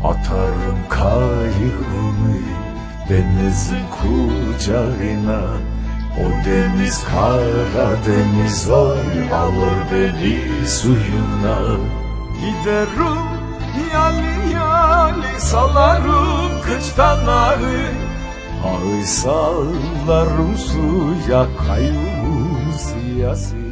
Atarım kaygımı denizin kucağına. O deniz Karadeniz oy, alır beni suyuna. Giderim yali yali, salarım kıçtan ağı. Ağı sallarım suya, kayyum siyasi.